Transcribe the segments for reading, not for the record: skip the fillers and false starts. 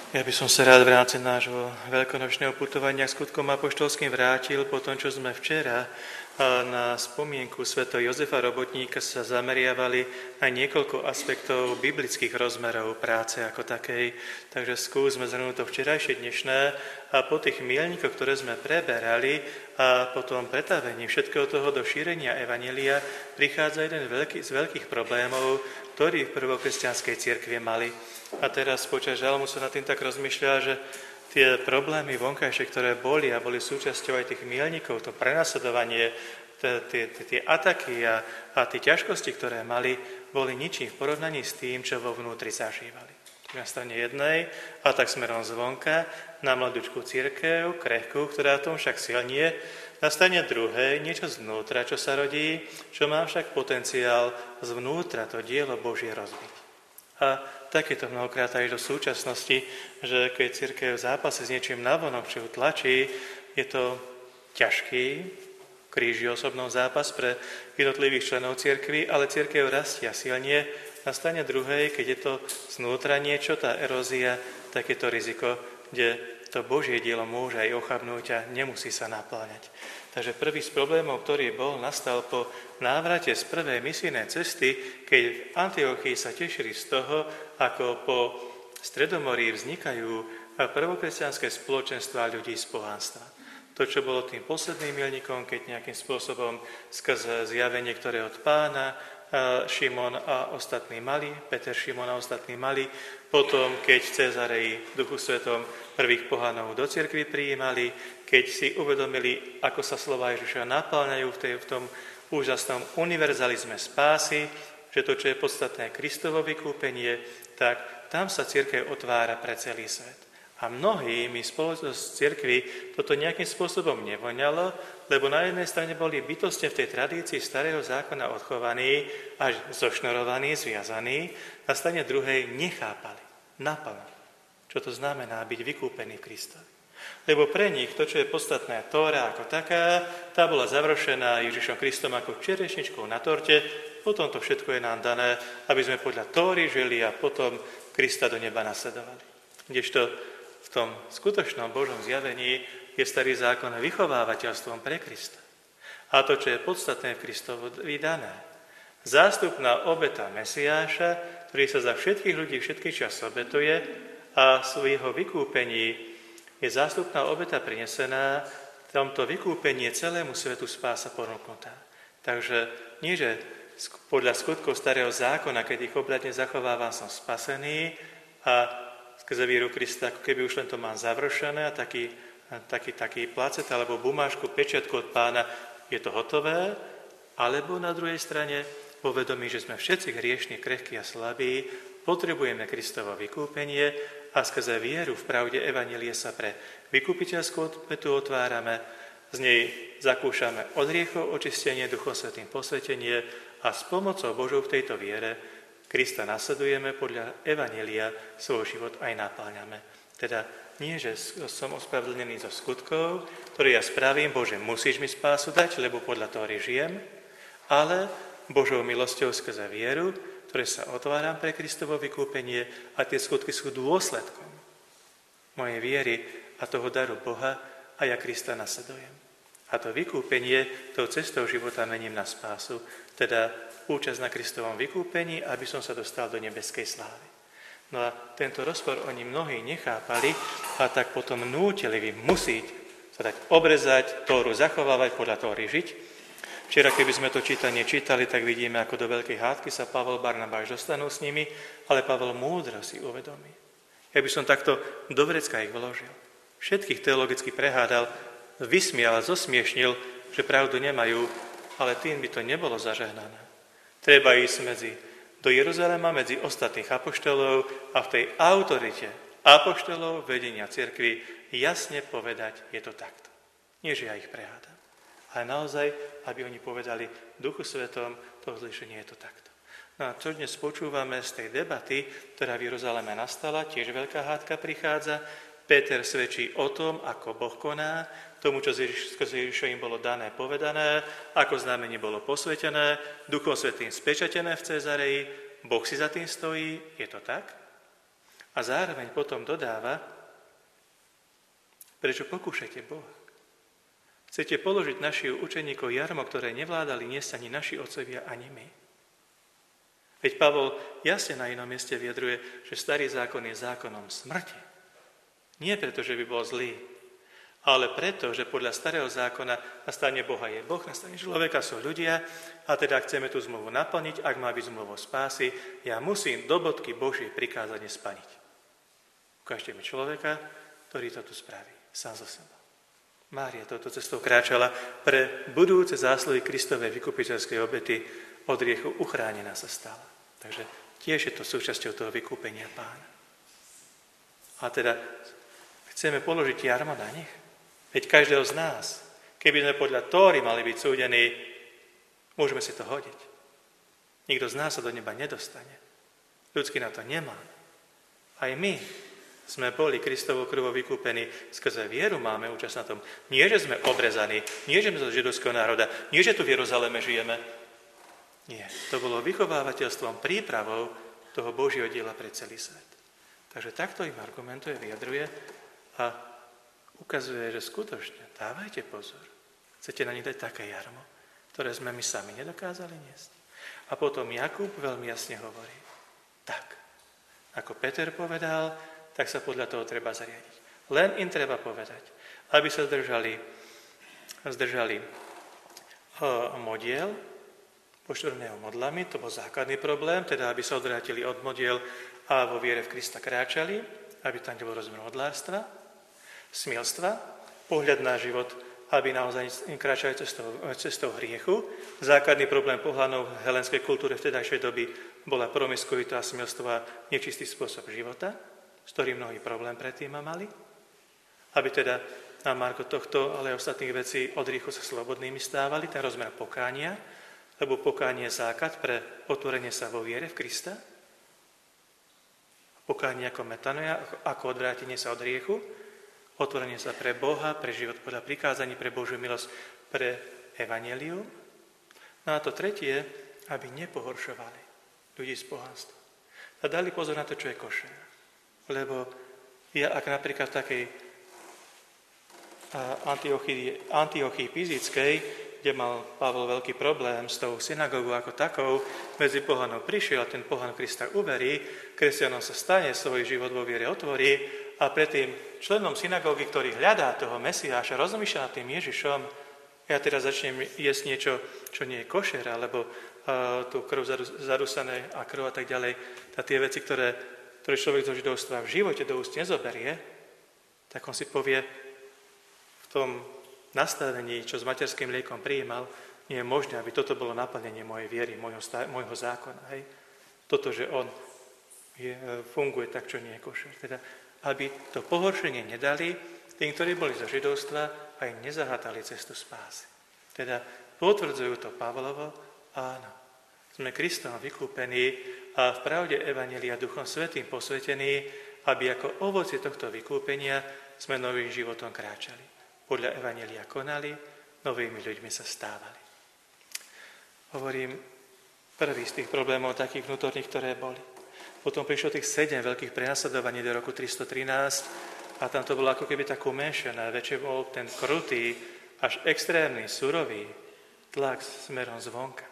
Ja by som sa rád v rámci nášho veľkonočného putovania k skutkom apoštolským vrátil po tom, čo sme včera na spomienku svätého Jozefa Robotníka sa zameriavali na niekoľko aspektov biblických rozmerov práce ako takej. Takže skúsme zhrnúť to včerajšie dnešné a po tých mielnikoch, ktoré sme preberali a po tom pretavení všetkého toho do šírenia evanjelia prichádza jeden z veľkých problémov, ktorý v prvokresťanskej cirkvi mali. A teraz počas žalmu som nad tým tak rozmýšľal, že tie problémy vonkajšie, ktoré boli a boli súčasťou aj tých mielnikov, to prenasledovanie, tie ataky a tie ťažkosti, ktoré mali, boli ničím v porovnaní s tým, čo vo vnútri zažívali. Na strane jednej, a tak smerom zvonka, na mladúčku cirkev, krehkú, ktorá tom však silnie, na strane druhej niečo zvnútra, čo sa rodí, čo má však potenciál zvnútra to dielo Božie rozbiť. A tak je to mnohokrát aj do súčasnosti, že keď cirkev zápasí s niečím navonok, čo ju tlačí, je to ťažký, kríži osobnou zápas pre jednotlivých členov cirkvi, ale cirkev rastie a silnie. Na strane druhej, keď je to znútra niečo, tá erózia, tak je to riziko, kde to Božie dielo môže aj ochabnúť a nemusí sa napláňať. Takže prvý z problémov, ktorý nastal po návrate z prvej misijnej cesty, keď v Antiochii sa tešili z toho, ako po Stredomorí vznikajú prvokresťanské spoločenstvá ľudí z pohanstva. To, čo bolo tým posledným milníkom, keď nejakým spôsobom skrze zjavenie, ktoré od Pána Šimon a ostatní mali, Peter, Šimon a ostatní mali, potom, keď v Cezareji v Duchu Svetom prvých pohanov do cirkvi prijímali, keď si uvedomili, ako sa slova Ježiša napĺňajú v tom úžasnom univerzalizme spásy, že to, čo je podstatné Kristovo vykúpenie, tak tam sa cirkev otvára pre celý svet. A mnohými spoločnosť cirkvi toto nejakým spôsobom nevoňalo, lebo na jednej strane boli bytostne v tej tradícii starého zákona odchovaní, až zošnorovaní, zviazaní, na strane druhej nechápali naplno, čo to znamená byť vykúpený v Kristovi. Lebo pre nich to, čo je podstatné Tóra ako taká, tá bola završená Ježišom Kristom ako čerešničkou na torte, potom to všetko je nám dané, aby sme podľa Tóry žili a potom Krista do neba nasledovali. Kdežto v tom skutočnom Božom zjavení je starý zákon vychovávateľstvom pre Krista. A to, čo je podstatné v Kristovi dané. Zástupná obeta Mesiáša, ktorý sa za všetkých ľudí všetký čas obetuje a svojho vykúpení je zástupná obeta prinesená, v tomto vykúpení je celému svetu spása ponúknutá. Takže nie, že podľa skutkov starého zákona, keď ich obratne zachovávam, som spasený a skrze víru Krista, ako keby už len to mám završené a taký placet alebo bumášku, pečiatku od Pána, je to hotové, alebo na druhej strane povedomí, že sme všetci hriešni, krehkí a slabí, potrebujeme Kristovo vykúpenie a skrze vieru v pravde evanjelie sa pre vykúpiteľskú obetu otvárame, z nej zakúšame od hriechov očistenie, Duchom Svätým posvetenie a s pomocou Božou v tejto viere Krista nasledujeme, podľa evanjelia svoj život aj napáľame. Teda nie, že som ospravedlnený zo skutkov, ktoré ja spravím, Bože, musíš mi spásu dať, lebo podľa toho žijem, ale Božou milosťou skrze vieru, ktoré sa otváram pre Kristovo vykúpenie a tie skutky sú dôsledkom mojej viery a toho daru Boha a ja Krista nasledujem. A to vykúpenie tou cestou života mením na spásu, teda účasť na Kristovom vykúpení, aby som sa dostal do nebeskej slávy. No a tento rozpor oni mnohí nechápali a tak potom nútili, vy musíte sa dať obrezať, Tóru zachovávať, podľa Tóry žiť. Včera, keby sme to čítanie čítali, tak vidíme, ako do veľkej hádky sa Pavol Barnabáš dostanú s nimi, ale Pavol múdro si uvedomí. Ja by som takto do vrecka ich vložil. Všetkých teologicky prehádal, vysmial a zosmiešnil, že pravdu nemajú, ale tým by to nebolo zažehnané. Treba ísť do Jeruzalema medzi ostatných apoštolov a v tej autorite apoštolov vedenia cirkvi jasne povedať, je to takto. Nie, že ja ich prehádam. Ale naozaj, aby oni povedali Duchu Svetom, to zlíšenie je to takto. No a čo dnes počúvame z tej debaty, ktorá v Jeruzaleme nastala, tiež veľká hádka prichádza. Peter svedčí o tom, ako Boh koná, tomu, čo skrze Ježiša im bolo dané, povedané, ako znamenie bolo posvetené, Duchom Svätým spečatené v Cezareji, Boh si za tým stojí, je to tak? A zároveň potom dodáva, prečo pokúšate Boha. Chcete položiť našich učeníkov jarmo, ktoré nevládali niesť ani naši otcovia, ani my. Veď Pavol jasne na inom mieste vyjadruje, že starý zákon je zákonom smrti. Nie preto, že by bol zlý, ale preto, že podľa starého zákona na strane Boha je Boh, na strane človeka sú ľudia a teda chceme tú zmluvu naplniť, ak má byť zmluvou spásy, ja musím do bodky Božie prikázanie splniť. Ukážte mi človeka, ktorý to tu spraví, sám zo seba. Mária touto cestou kráčala pre budúce zásluhy Kristovej vykupiteľskej obety, od hriechu uchránená sa stala. Takže tiež je to súčasťou toho vykúpenia Pána. A teda chceme položiť jarmo na nich. Veď každého z nás, keby sme podľa Tóry mali byť súdení, môžeme si to hodiť. Nikto z nás sa do neba nedostane. Ľudský na to nemá. Aj my sme boli Kristovou krvou vykúpení, skrze vieru máme účasť na tom. Nie, že sme obrezaní, nie, že sme zo židovského národa, nie, že tu v Jeruzaleme žijeme. Nie, to bolo vychovávateľstvom, prípravou toho Božieho diela pre celý svet. Takže takto im argumentuje, vyjadruje a ukazuje, že skutočne dávajte pozor. Chcete na nich dať také jarmo, ktoré sme my sami nedokázali niesť. A potom Jakub veľmi jasne hovorí, tak, ako Peter povedal, tak sa podľa toho treba zariadiť. Len im treba povedať, aby sa zdržali modiel, poštvrného modlami, to bol základný problém, teda aby sa odvrátili od modiel a vo viere v Krista kráčali, aby tam nebol rozmer modlárstva, smilstva, pohľad na život, aby naozaj kráčali cestou hriechu. Základný problém pohľadov v helenskej kultúre vtedajšej doby bola promiskuita a smilstvo a nečistý spôsob života, s ktorým mnohý problém predtým mali. Aby teda na marko tohto, ale aj ostatných vecí od hriechu sa slobodnými stávali, ten rozmer pokánia, lebo pokánie je základ pre otvorenie sa vo viere v Krista. Pokánie ako metanoja, ako odvrátenie sa od hriechu, otvorenie sa pre Boha, pre život podľa prikázaní, pre Božiu milosť, pre evanjelium. No a to tretie, aby nepohoršovali ľudí z pohanstva. A dali pozor na to, čo je košer. Lebo ja, ak napríklad v takej Antiochii Pizickej, kde mal Pavol veľký problém s tou synagógou ako takou, medzi pohanou prišiel, ten pohan Krista uverí, kresťanom sa stane, svoj život vo viere otvorí a pred tým členom synagógy, ktorý hľadá toho Mesiáša, rozmýšľa nad tým Ježišom, ja teraz začnem jesť niečo, čo nie je košer, alebo tú krv zarusané a krv a tak ďalej, a tie veci, ktoré človek zo židovstva v živote do úst nezoberie, tak on si povie v tom nastavení, čo s materským mliekom prijímal, nie je možné, aby toto bolo naplnenie mojej viery, môjho zákona. Hej? Toto, že on funguje tak, čo nie je košer. Teda, aby to pohoršenie nedali tým, ktorí boli zo židovstva a im nezahátali cestu spásy. Teda potvrdzujú to Pavlovo, áno, sme Kristom vykúpení a v pravde evanjelia Duchom Svätým posvetení, aby ako ovocie tohto vykúpenia sme novým životom kráčali. Podľa evanjelia konali, novými ľuďmi sa stávali. Hovorím prvý z tých problémov takých vnútorných, ktoré boli. Potom prišlo tých 7 veľkých prenasledovaní do roku 313 a tam to bolo ako keby tak umenšené. Väčšie bol ten krutý, až extrémny, surový tlak smerom zvonka.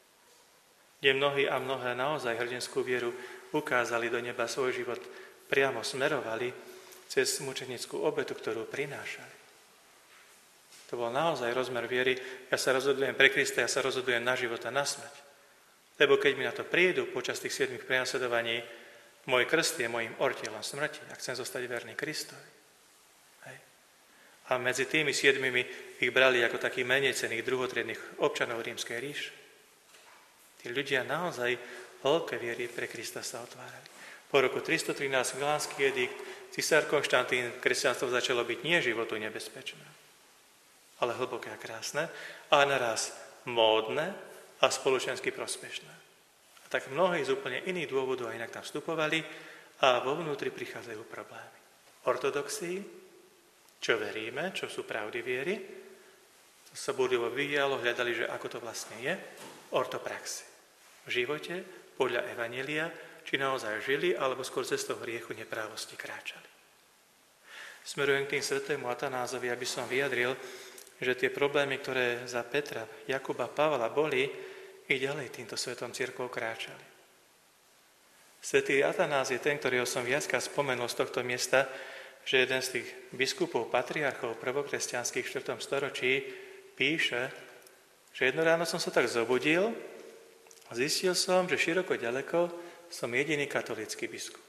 Kde mnohí a mnohé naozaj hrdinskú vieru ukázali do neba svoj život, priamo smerovali cez mučenickú obetu, ktorú prinášali. To bol naozaj rozmer viery. Ja sa rozhodujem pre Krista, ja sa rozhodujem na život a na smrť. Lebo keď mi na to prídu počas tých 7 prenasledovaní, môj krst je môjim ortielom smrti, ak chcem zostať verný Kristovi. Hej. A medzi tými 7 ich brali ako takých menej cenných druhotriednych občanov Rímskej ríše. Tí ľudia naozaj veľké viery pre Krista sa otvárali. Po roku 313 Milánsky edikt, cisár Konštantín, kresťanstvo začalo byť nie životu nebezpečné, ale hlboké a krásne, a naraz módne a spoločensky prospešné. A tak mnohí z úplne iných dôvodov a inak tam vstupovali a vo vnútri prichádzajú problémy. Ortodoxii, čo veríme, čo sú pravdy viery, to sa budilo vyvíjalo, hľadali, že ako to vlastne je, ortopraxi. V živote, podľa evanjelia, či naozaj žili, alebo skôr cestou hriechu neprávosti kráčali. Smerujem k tým svätému Atanázovi, aby som vyjadril, že tie problémy, ktoré za Petra, Jakuba, Pavla boli, i ďalej týmto svetom cirkvou kráčali. Svätý Atanás je ten, ktorého som viackrát spomenul z tohto miesta, že jeden z tých biskupov, patriarchov prvokresťanských v 4. storočí píše, že jedno ráno som sa tak zobudil a zistil som, že široko ďaleko som jediný katolícky biskup.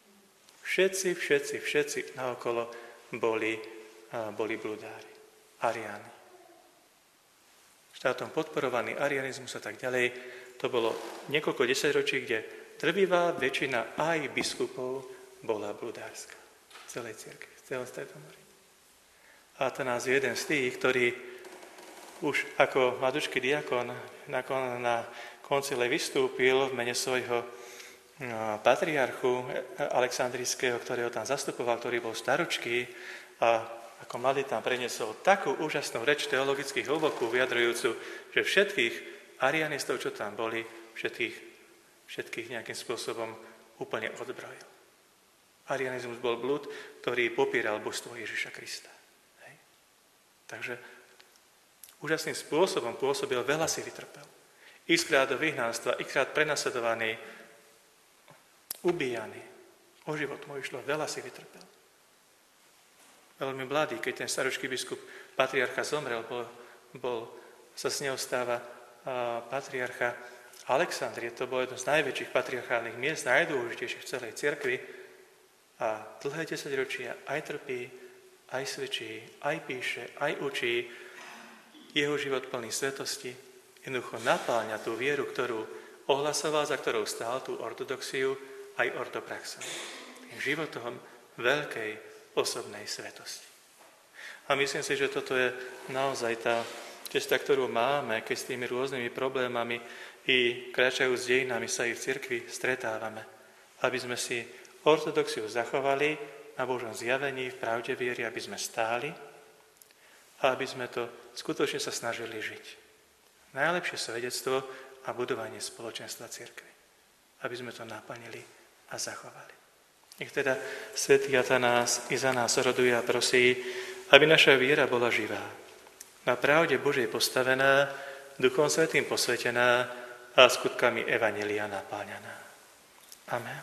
Všetci naokolo boli bludári, ariáni. Štátom podporovaný arianizmus a tak ďalej, to bolo niekoľko desaťročí, kde trvivá väčšina aj biskupov bola bludárska. V celej cirkvi, v celom Stredomorí. A Atanás je jeden z tých, ktorý už ako mladúčky diakon na koncile vystúpil v mene svojho patriarchu Alexandrijského, ktorého tam zastupoval, ktorý bol staročký a ako mladý tam preniesol takú úžasnú reč teologicky hlbokú, vyjadrujúcu, že všetkých arianistov, čo tam boli, všetkých nejakým spôsobom úplne odzbrojil. Arianizmus bol blúd, ktorý popieral božstvo Ježiša Krista. Hej. Takže úžasným spôsobom pôsobil, veľa si vytrpel. Xkrát do vyhnanstva, xkrát prenasledovaný, ubíjaný. O život mu išlo, veľa si vytrpel. Veľmi mladý, keď ten staročký biskup patriarcha zomrel, sa s neho stáva patriarcha Alexandrie. To bolo jedno z najväčších patriarchálnych miest, najdôležitejších v celej cirkvi. A dlhé 10 ročia aj trpí, aj svedčí, aj píše, aj učí. Jeho život plný svetosti jednoducho napáľňa tú vieru, ktorú ohlasoval, za ktorou stál, tú ortodoxiu, aj ortopraxou. Tým životom veľkej osobnej svetosti. A myslím si, že toto je naozaj tá cesta, ktorú máme, keď s tými rôznymi problémami i kráčajú s dejinami sa i v cirkvi stretávame. Aby sme si ortodoxiu zachovali na Božom zjavení, v pravde viery, aby sme stáli a aby sme to skutočne sa snažili žiť. Najlepšie svedectvo a budovanie spoločenstva cirkvi. Aby sme to naplnili a zachovali. Nech teda svätý Atanás i za nás roduje a prosí, aby naša viera bola živá, na pravde Božej postavená, Duchom Svätým posvetená a skutkami evanjelia napáľaná. Amen.